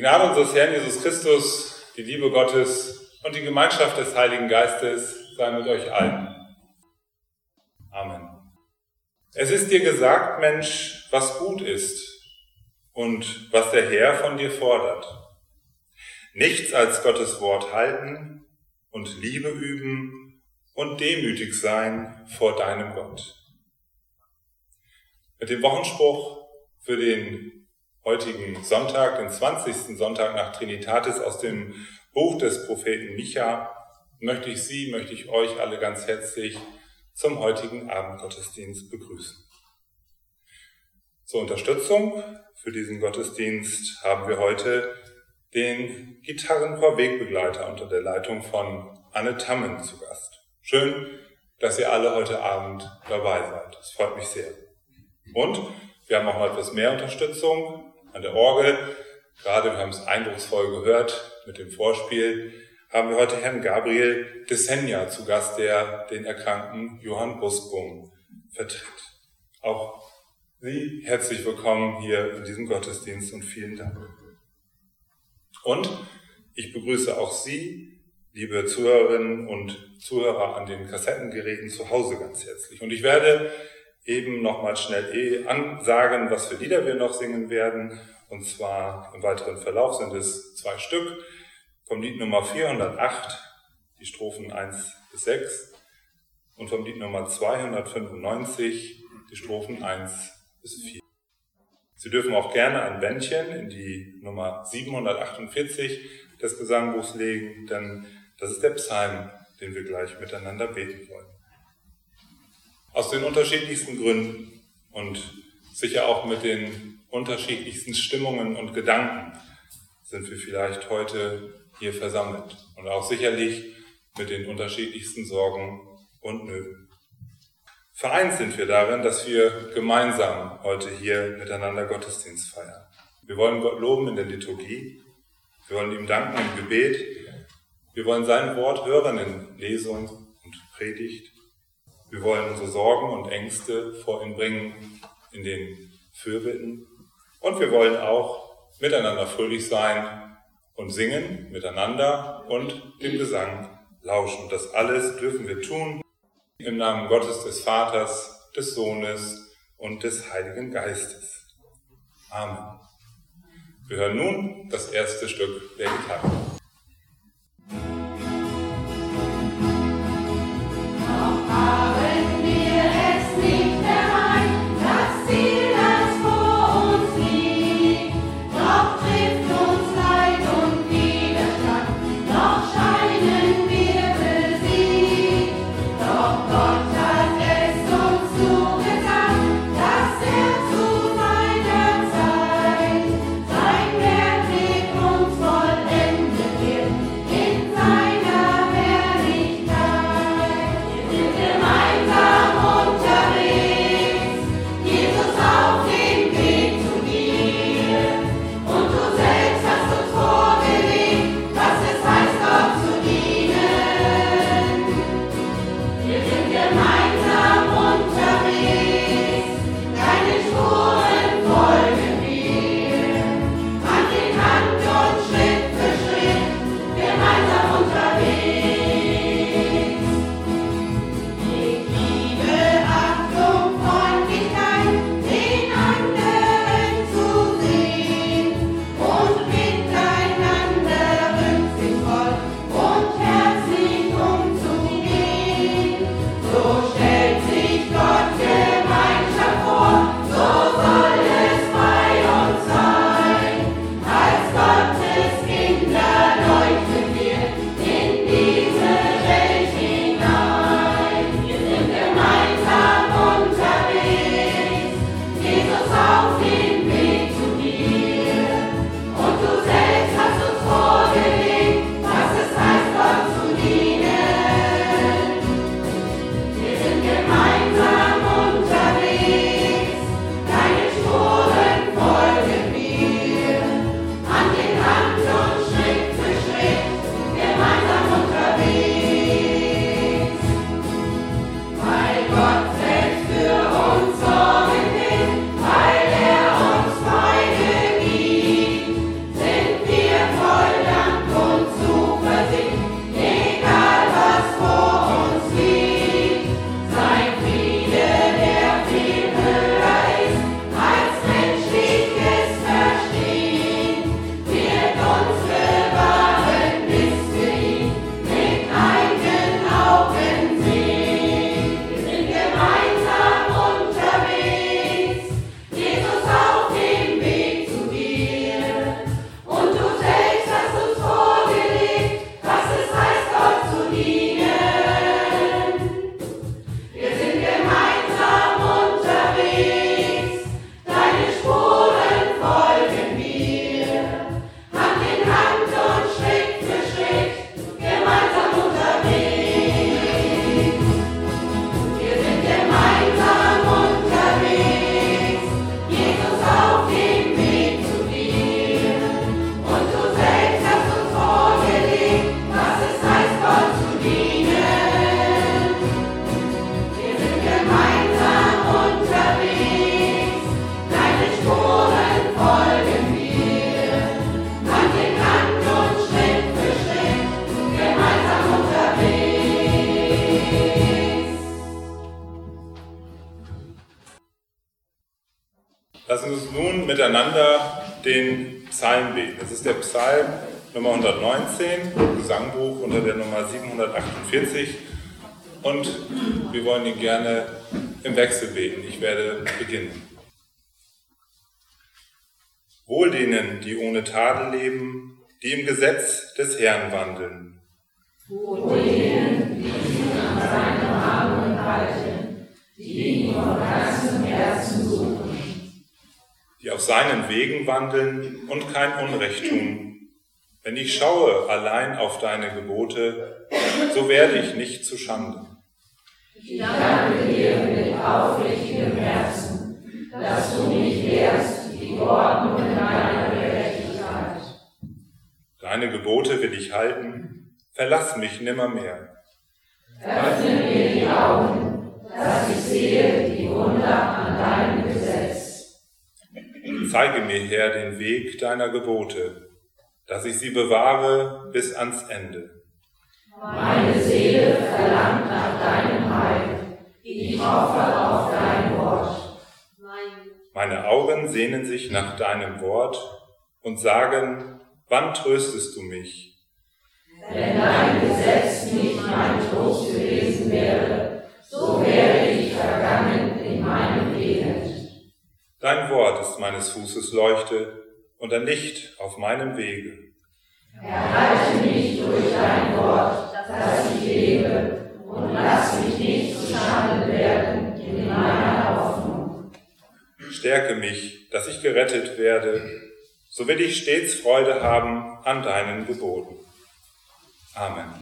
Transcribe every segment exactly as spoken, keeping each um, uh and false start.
Gnade unseres Herrn Jesus Christus, die Liebe Gottes und die Gemeinschaft des Heiligen Geistes sei mit euch allen. Amen. Es ist dir gesagt, Mensch, was gut ist und was der Herr von dir fordert. Nichts als Gottes Wort halten und Liebe üben und demütig sein vor deinem Gott. Mit dem Wochenspruch für den heutigen Sonntag, den zwanzigsten Sonntag nach Trinitatis aus dem Buch des Propheten Micha, möchte ich Sie, möchte ich euch alle ganz herzlich zum heutigen Abendgottesdienst begrüßen. Zur Unterstützung für diesen Gottesdienst haben wir heute den Gitarrenchor-Wegbegleiter unter der Leitung von Anne Tammen zu Gast. Schön, dass ihr alle heute Abend dabei seid. Das freut mich sehr. Und wir haben auch noch etwas mehr Unterstützung an der Orgel. Gerade, wir haben es eindrucksvoll gehört mit dem Vorspiel, haben wir heute Herrn Gabriel de Senja zu Gast, der den erkrankten Johann Busbum vertritt. Auch Sie herzlich willkommen hier in diesem Gottesdienst und vielen Dank. Und ich begrüße auch Sie, liebe Zuhörerinnen und Zuhörer an den Kassettengeräten zu Hause ganz herzlich. Und ich werde eben nochmal schnell eh ansagen, was für Lieder wir noch singen werden. Und zwar im weiteren Verlauf sind es zwei Stück. Vom Lied Nummer vierhundertacht, die Strophen eins bis sechs. Und vom Lied Nummer zweihundertfünfundneunzig, die Strophen eins bis vier. Sie dürfen auch gerne ein Bändchen in die Nummer siebenhundertachtundvierzig des Gesangbuchs legen, denn das ist der Psalm, den wir gleich miteinander beten wollen. Aus den unterschiedlichsten Gründen und sicher auch mit den unterschiedlichsten Stimmungen und Gedanken sind wir vielleicht heute hier versammelt und auch sicherlich mit den unterschiedlichsten Sorgen und Nöten. Vereint sind wir darin, dass wir gemeinsam heute hier miteinander Gottesdienst feiern. Wir wollen Gott loben in der Liturgie, wir wollen ihm danken im Gebet, wir wollen sein Wort hören in Lesung und Predigt. Wir wollen unsere Sorgen und Ängste vor ihm bringen in den Fürbitten. Und wir wollen auch miteinander fröhlich sein und singen miteinander und dem Gesang lauschen. Das alles dürfen wir tun im Namen Gottes, des Vaters, des Sohnes und des Heiligen Geistes. Amen. Wir hören nun das erste Stück der Gitarre. Sein Werk mit uns vollendet. Lassen Sie uns nun miteinander den Psalm beten. Das ist der Psalm Nummer hundertneunzehn, Gesangbuch unter der Nummer siebenhundertachtundvierzig. Und wir wollen ihn gerne im Wechsel beten. Ich werde beginnen. Wohl denen, die ohne Tadel leben, die im Gesetz des Herrn wandeln. Wohl denen, die sich an seine Mahnungen halten, die ihn von ganzem Herzen suchen. Die auf seinen Wegen wandeln und kein Unrecht tun. Wenn ich schaue allein auf deine Gebote, so werde ich nicht zu Schande. Ich danke dir mit aufrichtigem Herzen, dass du mich lehrst, die Ordnung deiner Gerechtigkeit. Deine Gebote will ich halten, verlass mich nimmermehr. Öffne mir die Augen, dass ich sehe die Wunder an deinem Gesetz. Zeige mir, Herr, den Weg deiner Gebote, dass ich sie bewahre bis ans Ende. Meine Seele verlangt nach deinem Heil. Ich hoffe auf dein Wort. Meine Augen sehnen sich nach deinem Wort und sagen, wann tröstest du mich? Wenn dein Gesetz nicht mein Trost gewesen wäre, so wäre ich vergangen in meinem Elend. Dein Wort ist meines Fußes Leuchte und ein Licht auf meinem Wege. Erhalte mich durch dein Wort, dass ich lebe, und lass mich nicht zu Schande werden in meiner Hoffnung. Stärke mich, dass ich gerettet werde, so will ich stets Freude haben an deinen Geboten. Amen.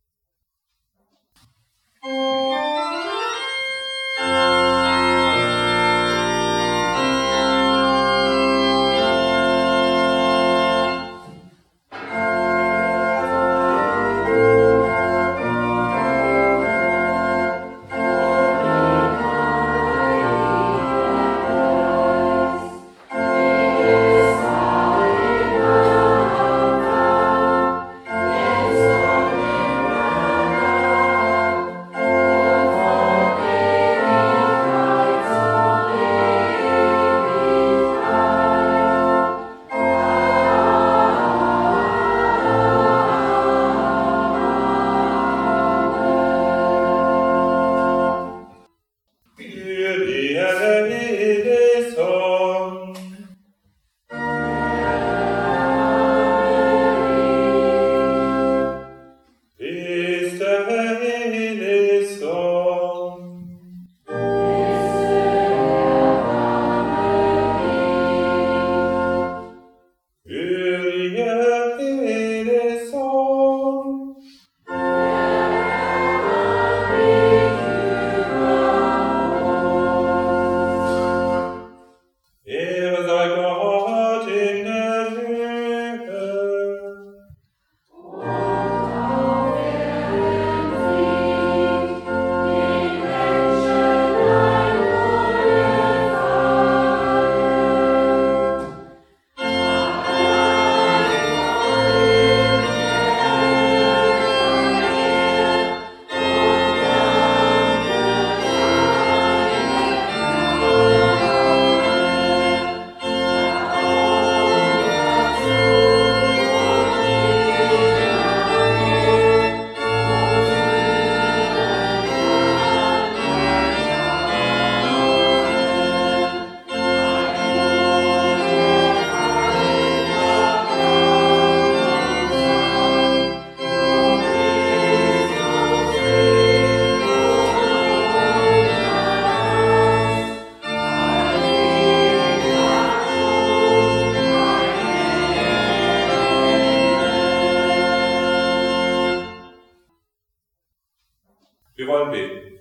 Wir wollen beten.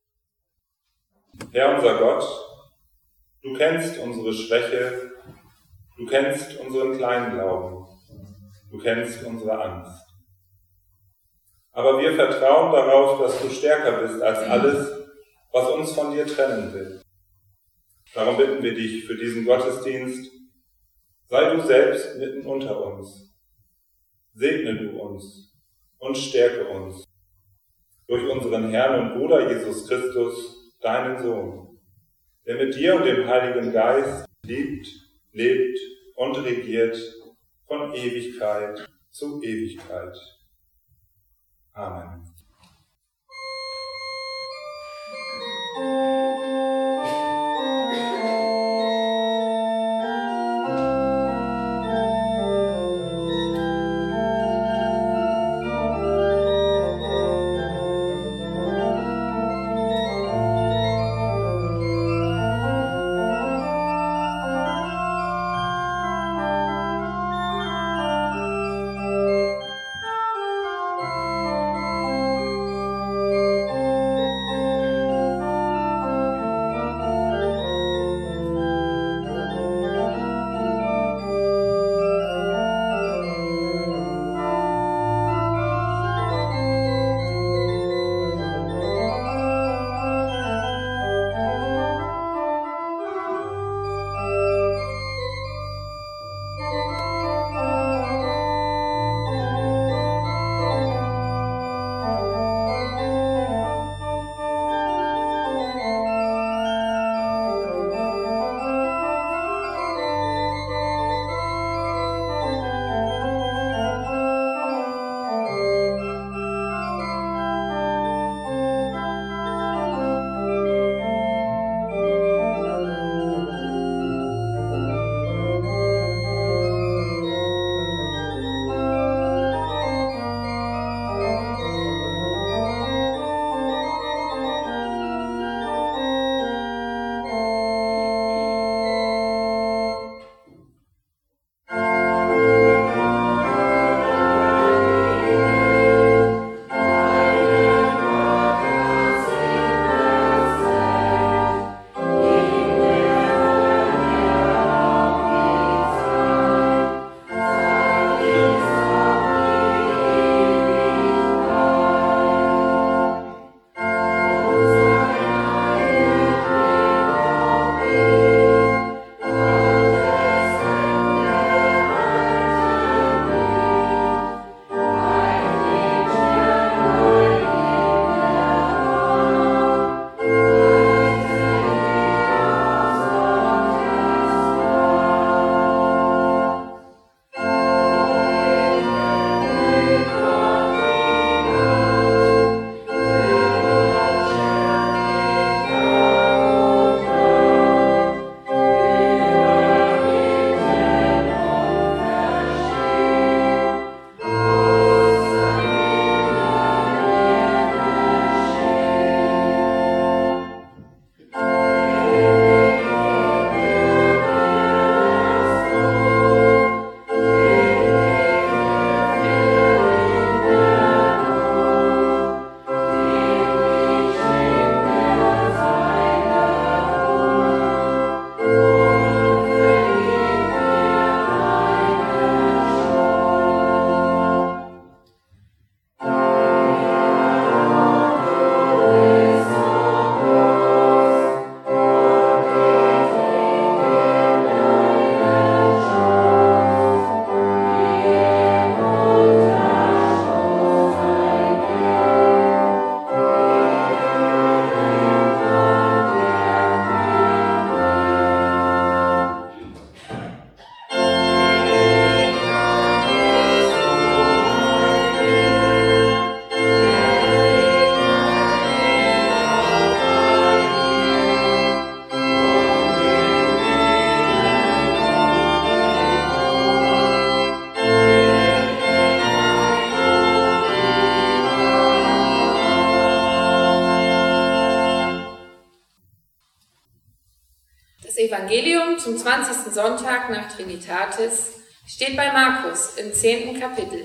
Herr unser Gott, du kennst unsere Schwäche, du kennst unseren kleinen Glauben, du kennst unsere Angst. Aber wir vertrauen darauf, dass du stärker bist als alles, was uns von dir trennen will. Darum bitten wir dich für diesen Gottesdienst, sei du selbst mitten unter uns. Segne du uns und stärke uns durch unseren Herrn und Bruder Jesus Christus, deinen Sohn, der mit dir und dem Heiligen Geist liebt, lebt und regiert von Ewigkeit zu Ewigkeit. Amen. Evangelium zum zwanzigsten Sonntag nach Trinitatis steht bei Markus im zehnten Kapitel.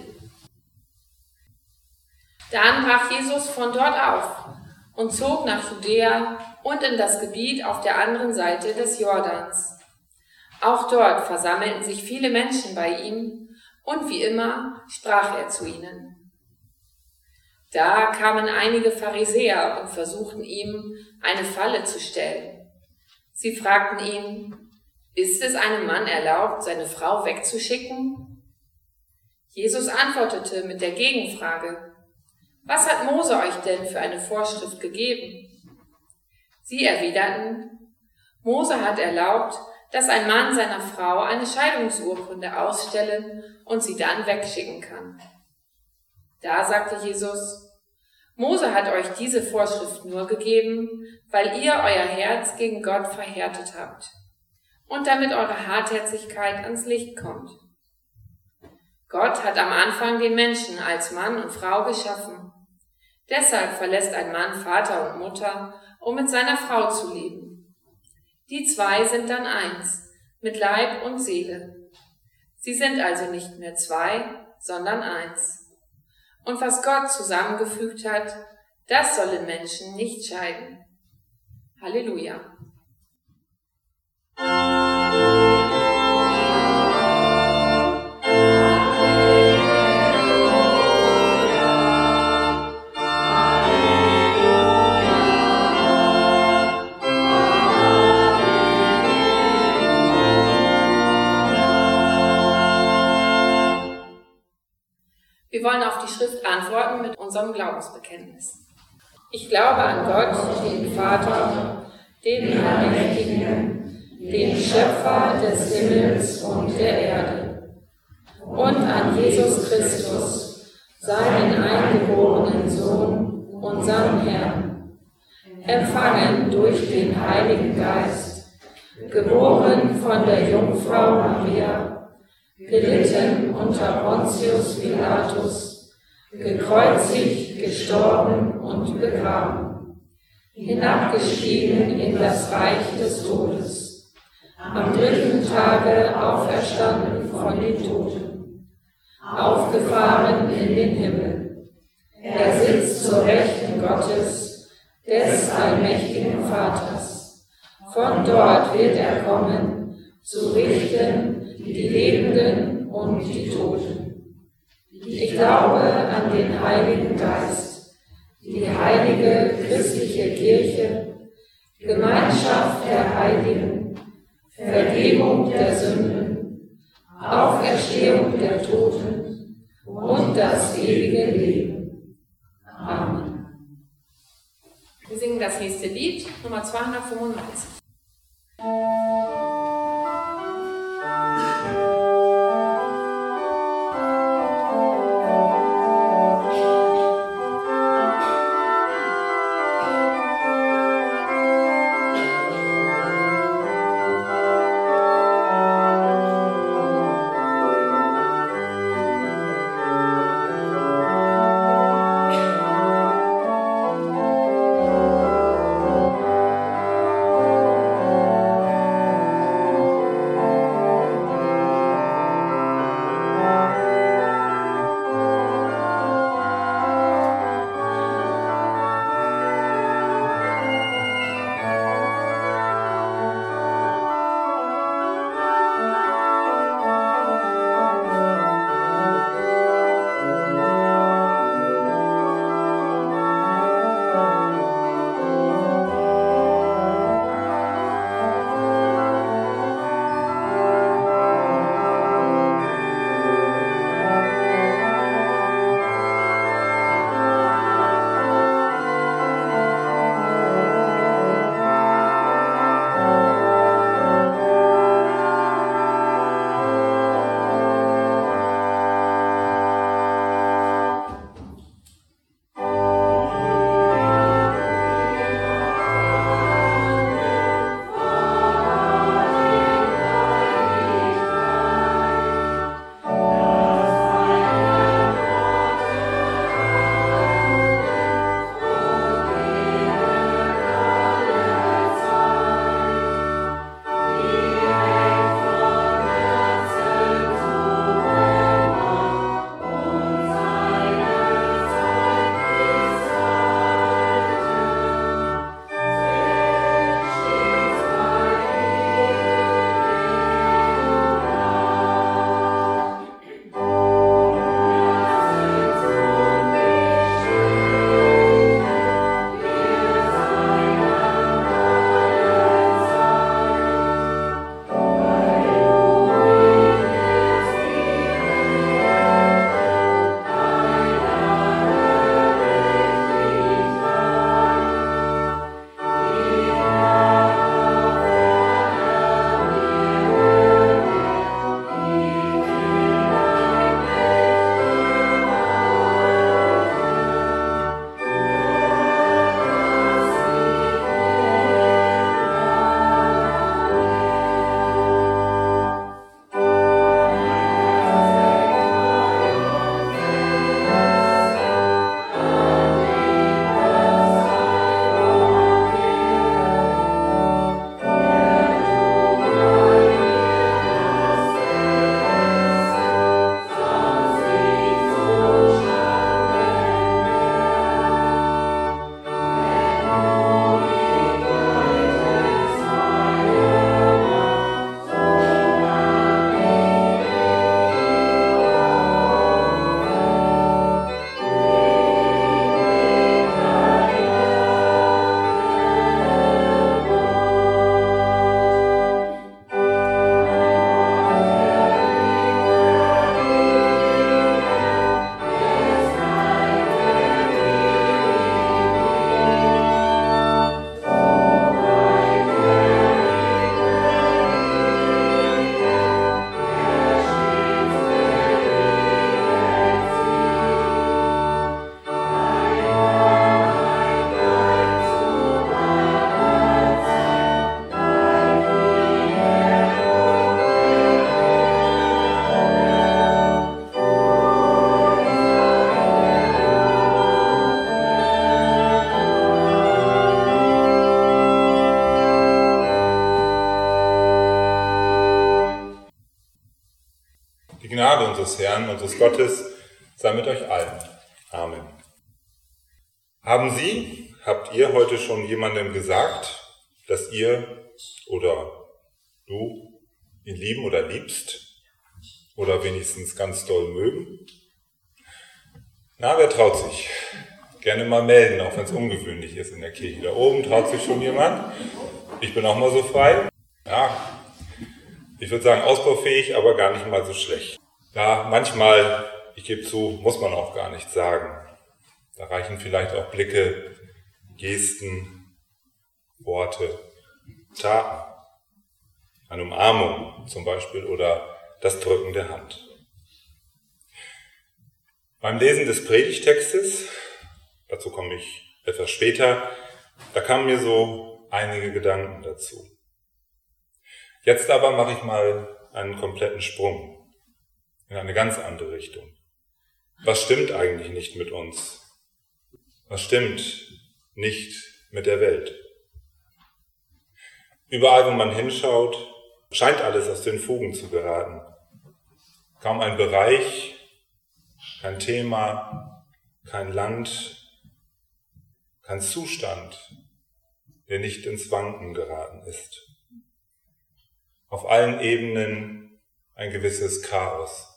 Dann brach Jesus von dort auf und zog nach Judäa und in das Gebiet auf der anderen Seite des Jordans. Auch dort versammelten sich viele Menschen bei ihm, und wie immer sprach er zu ihnen. Da kamen einige Pharisäer und versuchten ihm eine Falle zu stellen. Sie fragten ihn: Ist es einem Mann erlaubt, seine Frau wegzuschicken? Jesus antwortete mit der Gegenfrage: Was hat Mose euch denn für eine Vorschrift gegeben? Sie erwiderten: Mose hat erlaubt, dass ein Mann seiner Frau eine Scheidungsurkunde ausstellen und sie dann wegschicken kann. Da sagte Jesus: Mose hat euch diese Vorschrift nur gegeben, weil ihr euer Herz gegen Gott verhärtet habt und damit eure Hartherzigkeit ans Licht kommt. Gott hat am Anfang den Menschen als Mann und Frau geschaffen. Deshalb verlässt ein Mann Vater und Mutter, um mit seiner Frau zu leben. Die zwei sind dann eins, mit Leib und Seele. Sie sind also nicht mehr zwei, sondern eins. Und was Gott zusammengefügt hat, das sollen Menschen nicht scheiden. Halleluja. Wir wollen auf die Schrift antworten mit unserem Glaubensbekenntnis. Ich glaube an Gott, den Vater, den Allmächtigen, den Schöpfer des Himmels und der Erde, und an Jesus Christus, seinen eingeborenen Sohn, unseren Herrn, empfangen durch den Heiligen Geist, geboren von der Jungfrau Maria, gelitten unter Pontius Pilatus, gekreuzigt, gestorben und begraben, hinabgestiegen in das Reich des Todes, am dritten Tage auferstanden von den Toten, aufgefahren in den Himmel. Er sitzt zur Rechten Gottes, des allmächtigen Vaters. Von dort wird er kommen, zu richten die Lebenden und die Toten. Ich glaube an den Heiligen Geist, die heilige christliche Kirche, Gemeinschaft der Heiligen, Vergebung der Sünden, Auferstehung der Toten und das ewige Leben. Amen. Wir singen das nächste Lied, Nummer zweihundertfünfundneunzig. Amen. Gnade unseres Herrn, unseres Gottes, sei mit euch allen. Amen. Haben Sie, habt ihr heute schon jemandem gesagt, dass ihr oder du ihn lieben oder liebst oder wenigstens ganz doll mögen? Na, wer traut sich? Gerne mal melden, auch wenn es ungewöhnlich ist in der Kirche. Da oben traut sich schon jemand. Ich bin auch mal so frei. Ja, ich würde sagen ausbaufähig, aber gar nicht mal so schlecht. Ja, manchmal, ich gebe zu, muss man auch gar nichts sagen. Da reichen vielleicht auch Blicke, Gesten, Worte, Taten. Eine Umarmung zum Beispiel oder das Drücken der Hand. Beim Lesen des Predigtextes, dazu komme ich etwas später, da kamen mir so einige Gedanken dazu. Jetzt aber mache ich mal einen kompletten Sprung in eine ganz andere Richtung. Was stimmt eigentlich nicht mit uns? Was stimmt nicht mit der Welt? Überall, wo man hinschaut, scheint alles aus den Fugen zu geraten. Kaum ein Bereich, kein Thema, kein Land, kein Zustand, der nicht ins Wanken geraten ist. Auf allen Ebenen ein gewisses Chaos.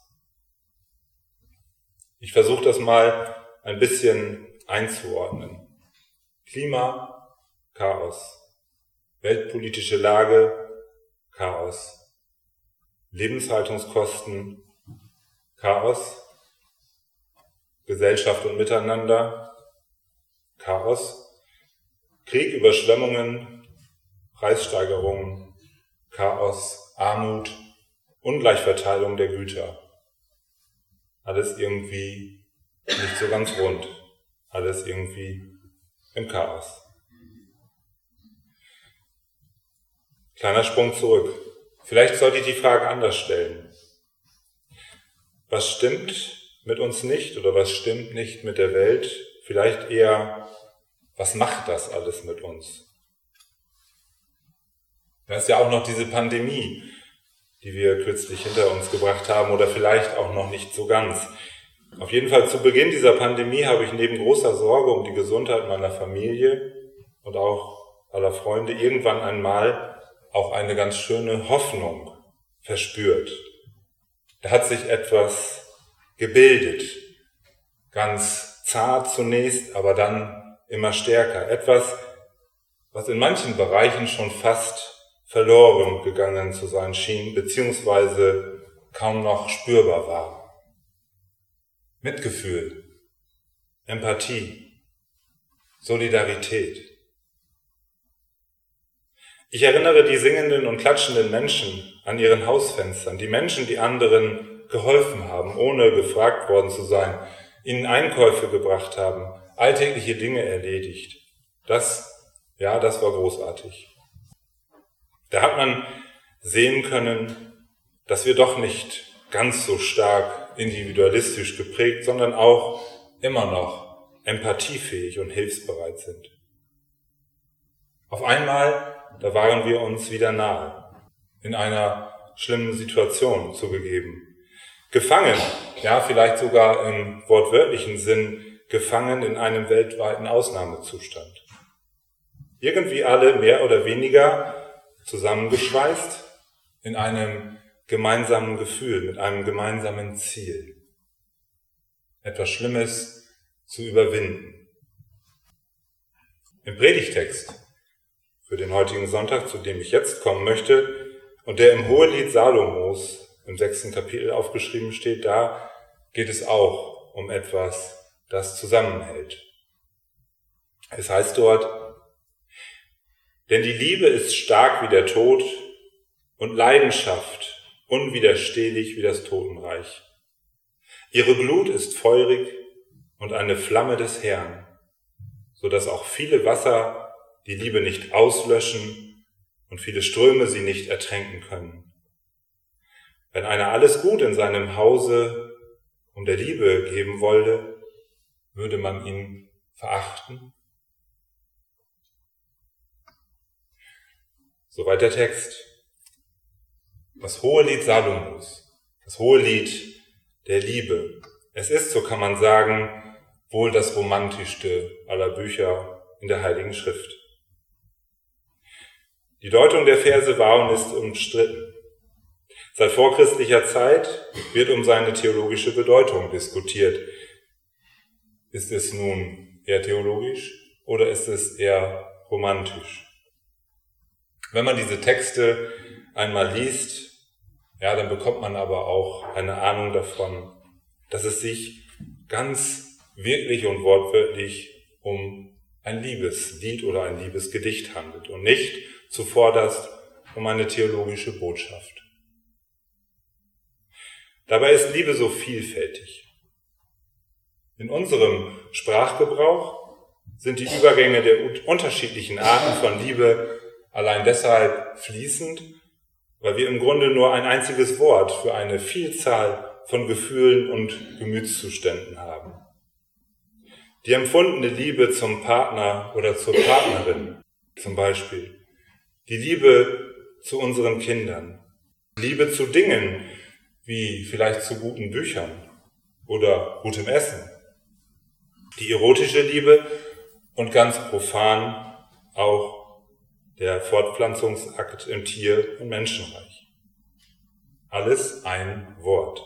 Ich versuche das mal ein bisschen einzuordnen. Klima, Chaos. Weltpolitische Lage, Chaos. Lebenshaltungskosten, Chaos. Gesellschaft und Miteinander, Chaos. Krieg, Überschwemmungen, Preissteigerungen, Chaos, Armut, Ungleichverteilung der Güter. Alles irgendwie nicht so ganz rund. Alles irgendwie im Chaos. Kleiner Sprung zurück. Vielleicht sollte ich die Frage anders stellen. Was stimmt mit uns nicht oder was stimmt nicht mit der Welt? Vielleicht eher, was macht das alles mit uns? Da ist ja auch noch diese Pandemie, die wir kürzlich hinter uns gebracht haben oder vielleicht auch noch nicht so ganz. Auf jeden Fall zu Beginn dieser Pandemie habe ich neben großer Sorge um die Gesundheit meiner Familie und auch aller Freunde irgendwann einmal auch eine ganz schöne Hoffnung verspürt. Da hat sich etwas gebildet, ganz zart zunächst, aber dann immer stärker. Etwas, was in manchen Bereichen schon fast verloren gegangen zu sein schien, beziehungsweise kaum noch spürbar war. Mitgefühl, Empathie, Solidarität. Ich erinnere die singenden und klatschenden Menschen an ihren Hausfenstern, die Menschen, die anderen geholfen haben, ohne gefragt worden zu sein, ihnen Einkäufe gebracht haben, alltägliche Dinge erledigt. Das, ja, das war großartig. Da hat man sehen können, dass wir doch nicht ganz so stark individualistisch geprägt, sondern auch immer noch empathiefähig und hilfsbereit sind. Auf einmal, da waren wir uns wieder nahe, in einer schlimmen Situation zugegeben. Gefangen, ja, vielleicht sogar im wortwörtlichen Sinn, gefangen in einem weltweiten Ausnahmezustand. Irgendwie alle mehr oder weniger zusammengeschweißt in einem gemeinsamen Gefühl, mit einem gemeinsamen Ziel. Etwas Schlimmes zu überwinden. Im Predigtext für den heutigen Sonntag, zu dem ich jetzt kommen möchte, und der im Hohelied Salomos im sechsten Kapitel aufgeschrieben steht, da geht es auch um etwas, das zusammenhält. Es heißt dort: Denn die Liebe ist stark wie der Tod und Leidenschaft unwiderstehlich wie das Totenreich. Ihre Glut ist feurig und eine Flamme des Herrn, so dass auch viele Wasser die Liebe nicht auslöschen und viele Ströme sie nicht ertränken können. Wenn einer alles Gut in seinem Hause um der Liebe geben wollte, würde man ihn verachten? Soweit der Text. Das Hohelied Salomos, das Hohelied der Liebe. Es ist, so kann man sagen, wohl das romantischste aller Bücher in der Heiligen Schrift. Die Deutung der Verse war und ist umstritten. Seit vorchristlicher Zeit wird um seine theologische Bedeutung diskutiert. Ist es nun eher theologisch oder ist es eher romantisch? Wenn man diese Texte einmal liest, ja, dann bekommt man aber auch eine Ahnung davon, dass es sich ganz wirklich und wortwörtlich um ein Liebeslied oder ein Liebesgedicht handelt und nicht zuvorderst um eine theologische Botschaft. Dabei ist Liebe so vielfältig. In unserem Sprachgebrauch sind die Übergänge der unterschiedlichen Arten von Liebe allein deshalb fließend, weil wir im Grunde nur ein einziges Wort für eine Vielzahl von Gefühlen und Gemütszuständen haben. Die empfundene Liebe zum Partner oder zur Partnerin zum Beispiel, die Liebe zu unseren Kindern, Liebe zu Dingen wie vielleicht zu guten Büchern oder gutem Essen, die erotische Liebe und ganz profan auch der Fortpflanzungsakt im Tier- und Menschenreich. Alles ein Wort.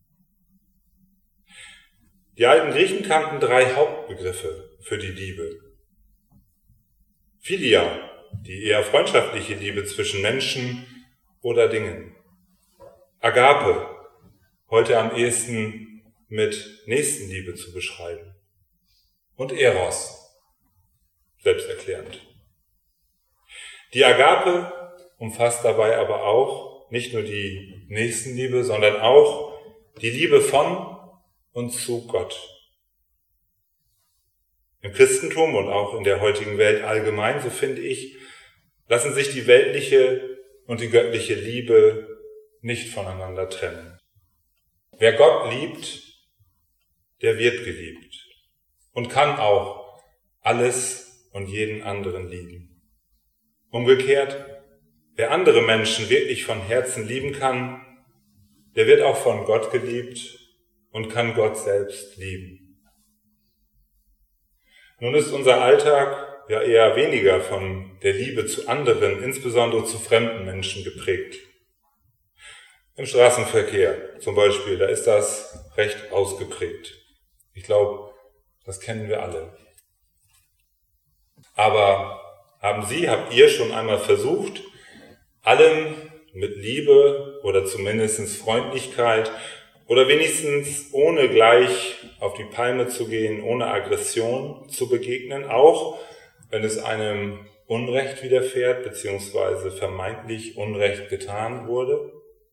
Die alten Griechen kannten drei Hauptbegriffe für die Liebe. Philia, die eher freundschaftliche Liebe zwischen Menschen oder Dingen. Agape, heute am ehesten mit Nächstenliebe zu beschreiben. Und Eros, selbsterklärend. Die Agape umfasst dabei aber auch nicht nur die Nächstenliebe, sondern auch die Liebe von und zu Gott. Im Christentum und auch in der heutigen Welt allgemein, so finde ich, lassen sich die weltliche und die göttliche Liebe nicht voneinander trennen. Wer Gott liebt, der wird geliebt und kann auch alles und jeden anderen lieben. Umgekehrt, wer andere Menschen wirklich von Herzen lieben kann, der wird auch von Gott geliebt und kann Gott selbst lieben. Nun ist unser Alltag ja eher weniger von der Liebe zu anderen, insbesondere zu fremden Menschen geprägt. Im Straßenverkehr zum Beispiel, da ist das recht ausgeprägt. Ich glaube, das kennen wir alle. Aber haben Sie, habt ihr schon einmal versucht, allen mit Liebe oder zumindest Freundlichkeit oder wenigstens ohne gleich auf die Palme zu gehen, ohne Aggression zu begegnen, auch wenn es einem Unrecht widerfährt, beziehungsweise vermeintlich Unrecht getan wurde?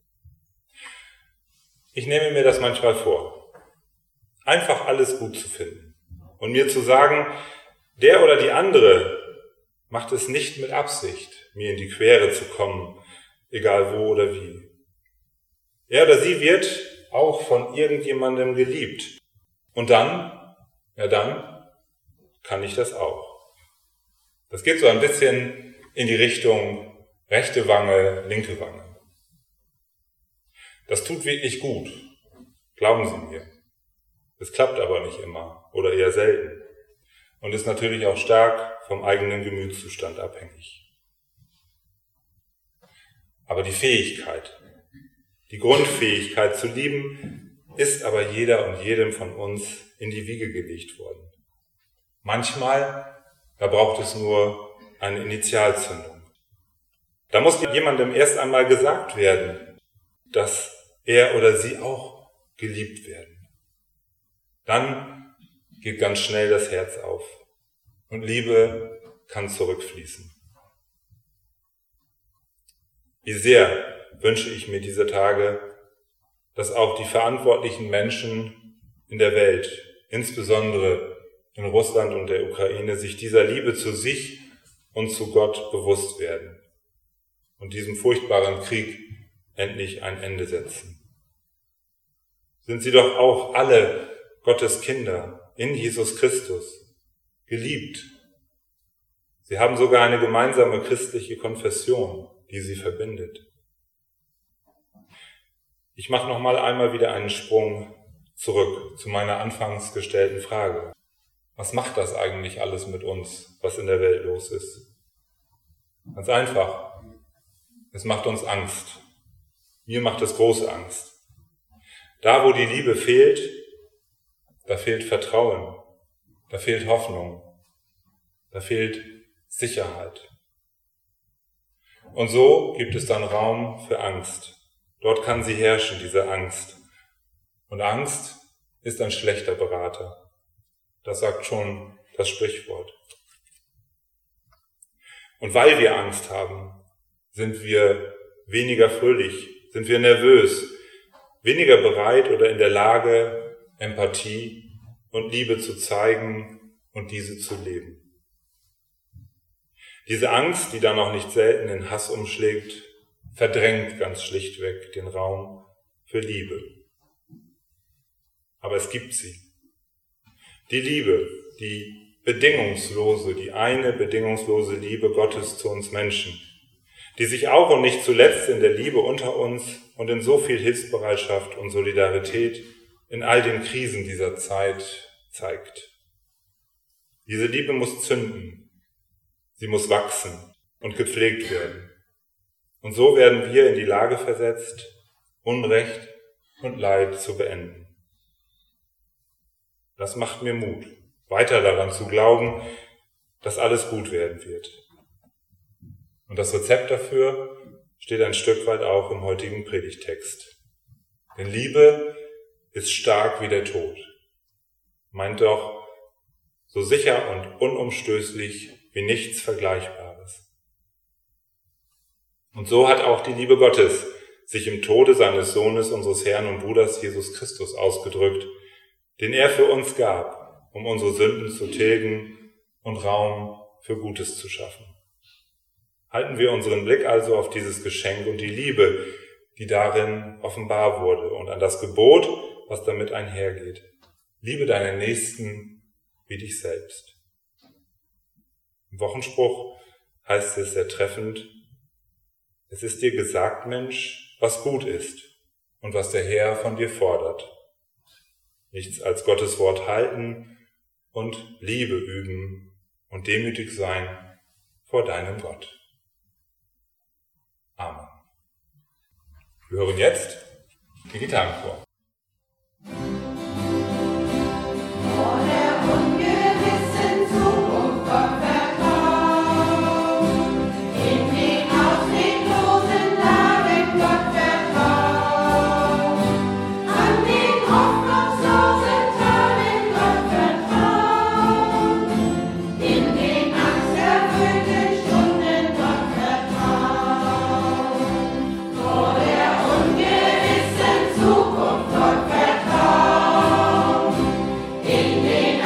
Ich nehme mir das manchmal vor, einfach alles gut zu finden und mir zu sagen, der oder die andere macht es nicht mit Absicht, mir in die Quere zu kommen, egal wo oder wie. Er oder sie wird auch von irgendjemandem geliebt. Und dann, ja dann, kann ich das auch. Das geht so ein bisschen in die Richtung rechte Wange, linke Wange. Das tut wirklich gut, glauben Sie mir. Es klappt aber nicht immer oder eher selten und ist natürlich auch stark vom eigenen Gemütszustand abhängig. Aber die Fähigkeit, die Grundfähigkeit zu lieben, ist aber jeder und jedem von uns in die Wiege gelegt worden. Manchmal, da braucht es nur eine Initialzündung. Da muss jemandem erst einmal gesagt werden, dass er oder sie auch geliebt werden. Dann geht ganz schnell das Herz auf und Liebe kann zurückfließen. Wie sehr wünsche ich mir diese Tage, dass auch die verantwortlichen Menschen in der Welt, insbesondere in Russland und der Ukraine, sich dieser Liebe zu sich und zu Gott bewusst werden und diesem furchtbaren Krieg endlich ein Ende setzen. Sind sie doch auch alle Gottes Kinder in Jesus Christus, geliebt. Sie haben sogar eine gemeinsame christliche Konfession, die sie verbindet. Ich mache noch mal einmal wieder einen Sprung zurück zu meiner anfangs gestellten Frage. Was macht das eigentlich alles mit uns, was in der Welt los ist? Ganz einfach. Es macht uns Angst. Mir macht es große Angst. Da, wo die Liebe fehlt, da fehlt Vertrauen, da fehlt Hoffnung, da fehlt Sicherheit. Und so gibt es dann Raum für Angst. Dort kann sie herrschen, diese Angst. Und Angst ist ein schlechter Berater. Das sagt schon das Sprichwort. Und weil wir Angst haben, sind wir weniger fröhlich, sind wir nervös, weniger bereit oder in der Lage, Empathie und Liebe zu zeigen und diese zu leben. Diese Angst, die dann auch nicht selten in Hass umschlägt, verdrängt ganz schlichtweg den Raum für Liebe. Aber es gibt sie. Die Liebe, die bedingungslose, die eine bedingungslose Liebe Gottes zu uns Menschen, die sich auch und nicht zuletzt in der Liebe unter uns und in so viel Hilfsbereitschaft und Solidarität in all den Krisen dieser Zeit zeigt. Diese Liebe muss zünden, sie muss wachsen und gepflegt werden. Und so werden wir in die Lage versetzt, Unrecht und Leid zu beenden. Das macht mir Mut, weiter daran zu glauben, dass alles gut werden wird. Und das Rezept dafür steht ein Stück weit auch im heutigen Predigttext. Denn Liebe ist stark wie der Tod, meint doch so sicher und unumstößlich wie nichts Vergleichbares. Und so hat auch die Liebe Gottes sich im Tode seines Sohnes, unseres Herrn und Bruders Jesus Christus ausgedrückt, den er für uns gab, um unsere Sünden zu tilgen und Raum für Gutes zu schaffen. Halten wir unseren Blick also auf dieses Geschenk und die Liebe, die darin offenbar wurde, und an das Gebot, was damit einhergeht. Liebe deinen Nächsten wie dich selbst. Im Wochenspruch heißt es sehr treffend: Es ist dir gesagt, Mensch, was gut ist und was der Herr von dir fordert. Nichts als Gottes Wort halten und Liebe üben und demütig sein vor deinem Gott. Amen. Wir hören jetzt den Gitarrenchor. In den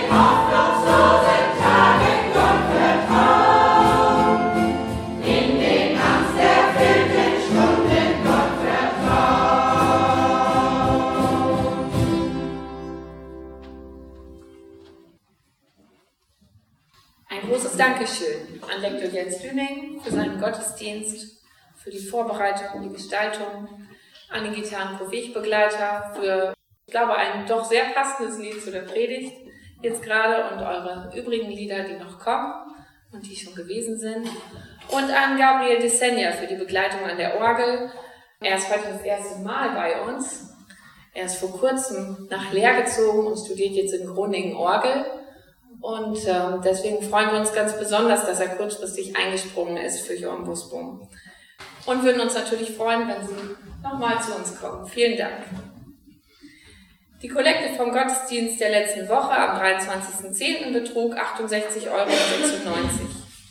Dankeschön an Lektor Jens Lüning für seinen Gottesdienst, für die Vorbereitung, die Gestaltung, an den Gitarrenchor-Wegbegleiter für, ich glaube, ein doch sehr passendes Lied zu der Predigt jetzt gerade und eure übrigen Lieder, die noch kommen und die schon gewesen sind. Und an Gabriel Desenia für die Begleitung an der Orgel. Er ist heute das erste Mal bei uns. Er ist vor kurzem nach Leer gezogen und studiert jetzt in Groningen Orgel. Und äh, deswegen freuen wir uns ganz besonders, dass er kurzfristig eingesprungen ist für Johann Busbum. Und würden uns natürlich freuen, wenn Sie nochmal zu uns kommen. Vielen Dank. Die Kollekte vom Gottesdienst der letzten Woche am dreiundzwanzigsten zehnten betrug achtundsechzig Euro sechsundneunzig.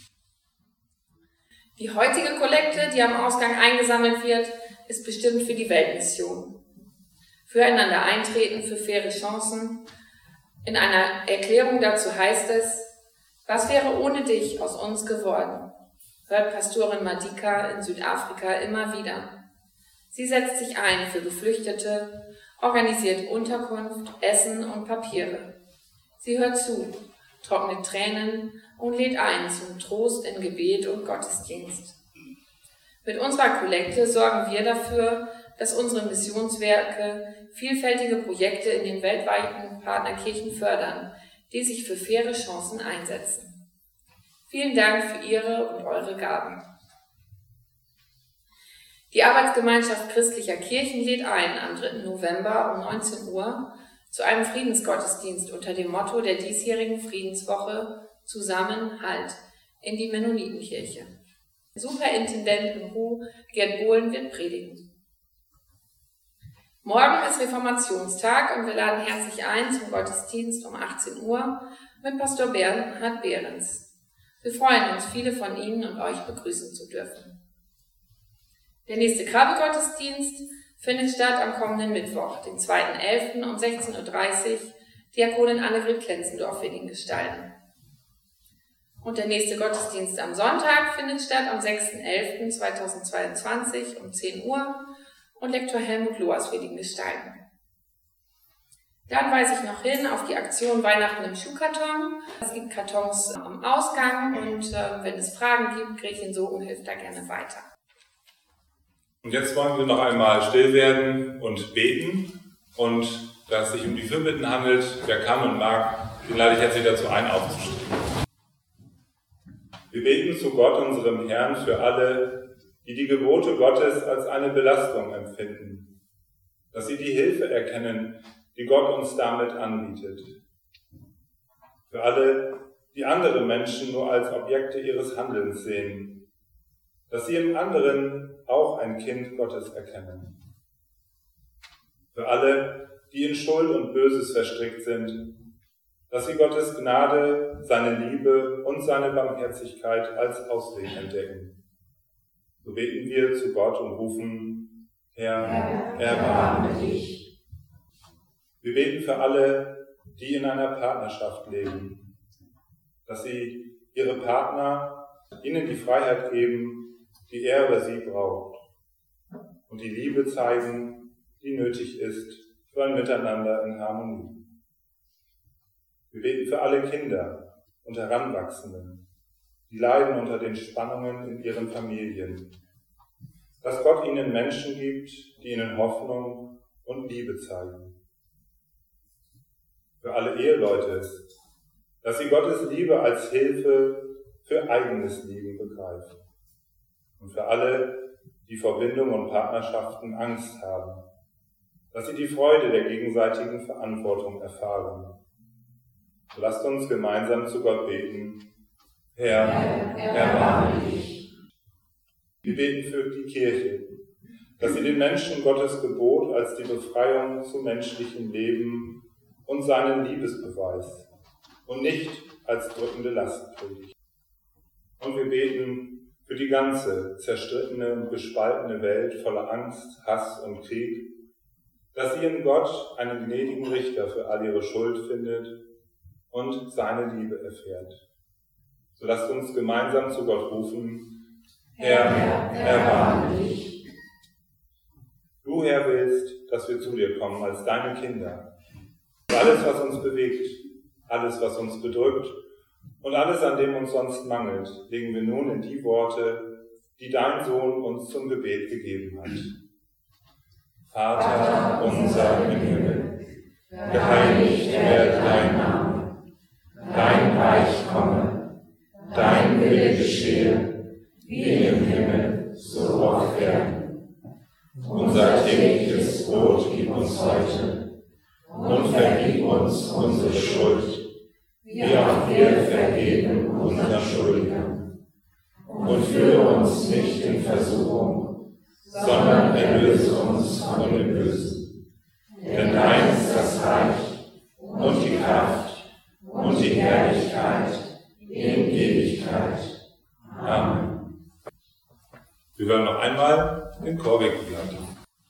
Die heutige Kollekte, die am Ausgang eingesammelt wird, ist bestimmt für die Weltmission. Füreinander eintreten, für faire Chancen. In einer Erklärung dazu heißt es: Was wäre ohne dich aus uns geworden? Hört Pastorin Madika in Südafrika immer wieder. Sie setzt sich ein für Geflüchtete, organisiert Unterkunft, Essen und Papiere. Sie hört zu, trocknet Tränen und lädt ein zum Trost in Gebet und Gottesdienst. Mit unserer Kollekte sorgen wir dafür, dass unsere Missionswerke vielfältige Projekte in den weltweiten Partnerkirchen fördern, die sich für faire Chancen einsetzen. Vielen Dank für Ihre und eure Gaben. Die Arbeitsgemeinschaft christlicher Kirchen lädt ein, am dritten November um neunzehn Uhr zu einem Friedensgottesdienst unter dem Motto der diesjährigen Friedenswoche Zusammenhalt in die Mennonitenkirche. Superintendent in Ruhe Gerd Bohlen wird predigen. Morgen ist Reformationstag und wir laden herzlich ein zum Gottesdienst um achtzehn Uhr mit Pastor Bernhard Behrens. Wir freuen uns, viele von Ihnen und euch begrüßen zu dürfen. Der nächste Krabbe-Gottesdienst findet statt am kommenden Mittwoch, den zweiten elften um sechzehn Uhr dreißig. Diakonin Annegret Klenzendorf wird ihn gestalten. Und der nächste Gottesdienst am Sonntag findet statt am sechsten elften zweitausendzweiundzwanzig um zehn Uhr. Und Lektor Helmut Loas wird ihn gestalten. Dann weise ich noch hin auf die Aktion Weihnachten im Schuhkarton. Es gibt Kartons am Ausgang und äh, wenn es Fragen gibt, Gretchen Sogen hilft da gerne weiter. Und jetzt wollen wir noch einmal still werden und beten. Und da es sich um die Fürbitten handelt, wer kann und mag, den lade ich jetzt wieder dazu ein, aufzustehen. Wir beten zu Gott, unserem Herrn, für alle, die die Gebote Gottes als eine Belastung empfinden, dass sie die Hilfe erkennen, die Gott uns damit anbietet. Für alle, die andere Menschen nur als Objekte ihres Handelns sehen, dass sie im anderen auch ein Kind Gottes erkennen. Für alle, die in Schuld und Böses verstrickt sind, dass sie Gottes Gnade, seine Liebe und seine Barmherzigkeit als Ausweg entdecken. So beten wir zu Gott und rufen: Herr, erbarme dich. Wir beten für alle, die in einer Partnerschaft leben, dass sie ihre Partner ihnen die Freiheit geben, die er oder sie braucht, und die Liebe zeigen, die nötig ist für ein Miteinander in Harmonie. Wir beten für alle Kinder und Heranwachsenden, die leiden unter den Spannungen in ihren Familien, dass Gott ihnen Menschen gibt, die ihnen Hoffnung und Liebe zeigen. Für alle Eheleute, dass sie Gottes Liebe als Hilfe für eigenes Leben begreifen. Und für alle, die vor Bindung und Partnerschaften Angst haben, dass sie die Freude der gegenseitigen Verantwortung erfahren. So lasst uns gemeinsam zu Gott beten: Herr, erbarme dich. Wir beten für die Kirche, dass sie den Menschen Gottes Gebot als die Befreiung zum menschlichen Leben und seinen Liebesbeweis und nicht als drückende Last predigt. Und wir beten für die ganze zerstrittene und gespaltene Welt voller Angst, Hass und Krieg, dass sie in Gott einen gnädigen Richter für all ihre Schuld findet und seine Liebe erfährt. So lasst uns gemeinsam zu Gott rufen: Herr, erbarme dich. Du, Herr, willst, dass wir zu dir kommen als deine Kinder. Alles, was uns bewegt, alles, was uns bedrückt und alles, an dem uns sonst mangelt, legen wir nun in die Worte, die dein Sohn uns zum Gebet gegeben hat. Vater unser im Himmel, geheiligt werde dein Name, dein Reich komme, dein Wille geschehe, wie im Himmel, so auf Erden. Unser tägliches Brot gib uns heute und vergib uns unsere Schuld, wie auch wir vergeben unseren Schuldigern. Und führe uns nicht in Versuchung, sondern erlöse uns von dem Bösen. Denn dein ist das Reich und die Kraft und die Herrlichkeit in Ewigkeit. Amen. Wir hören noch einmal den Chorwegbegleiter.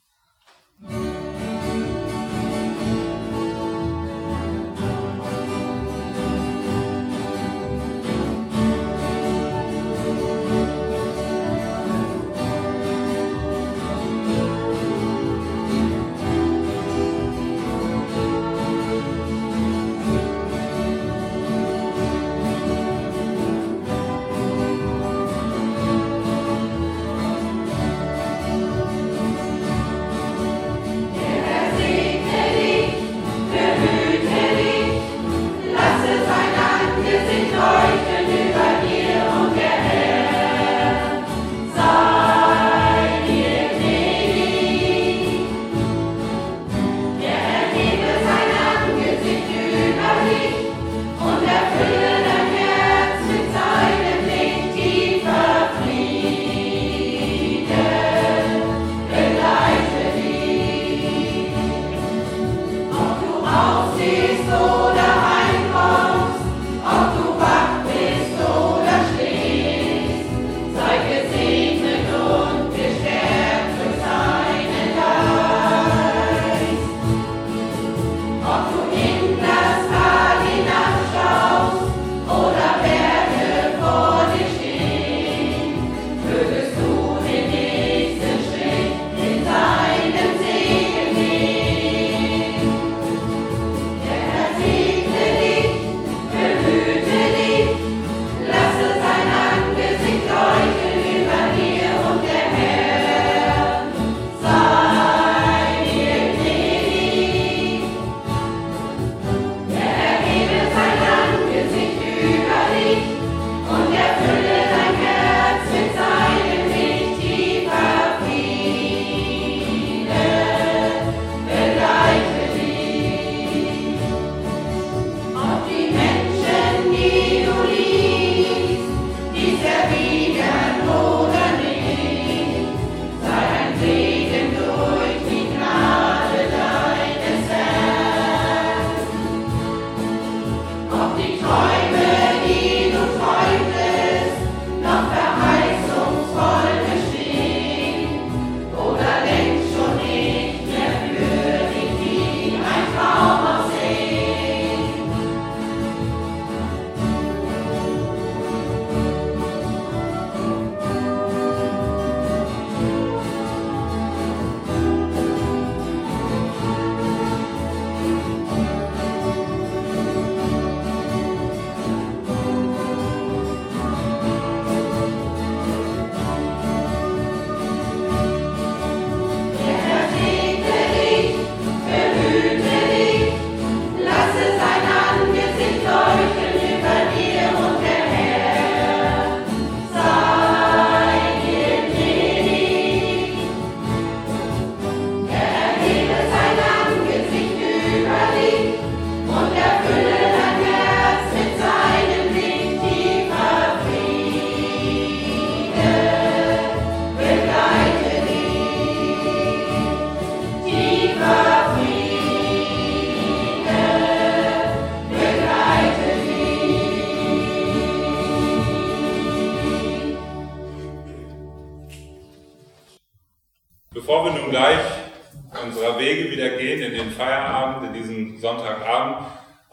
Bevor wir nun gleich unserer Wege wieder gehen in den Feierabend, in diesen Sonntagabend,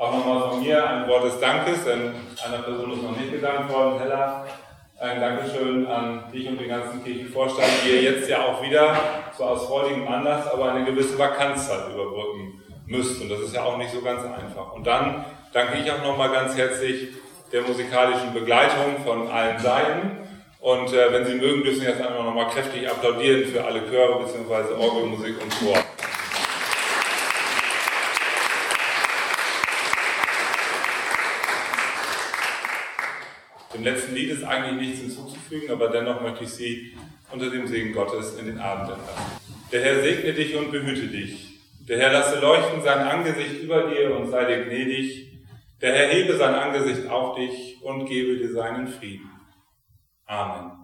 Auch nochmal von mir ein Wort des Dankes, denn einer Person ist noch nicht gedankt worden, Hella. Ein Dankeschön an dich und den ganzen Kirchenvorstand, die ihr jetzt ja auch wieder, zwar aus freudigem Anlass, aber eine gewisse Vakanzzeit überbrücken müsst. Und das ist ja auch nicht so ganz einfach. Und dann danke ich auch nochmal ganz herzlich der musikalischen Begleitung von allen Seiten. Und äh, wenn Sie mögen, dürfen Sie jetzt einfach nochmal kräftig applaudieren für alle Chöre bzw. Orgelmusik und Chor. Dem letzten Lied ist eigentlich nichts hinzuzufügen, aber dennoch möchte ich Sie unter dem Segen Gottes in den Abend entlassen. Der Herr segne dich und behüte dich. Der Herr lasse leuchten sein Angesicht über dir und sei dir gnädig. Der Herr hebe sein Angesicht auf dich und gebe dir seinen Frieden. Amen.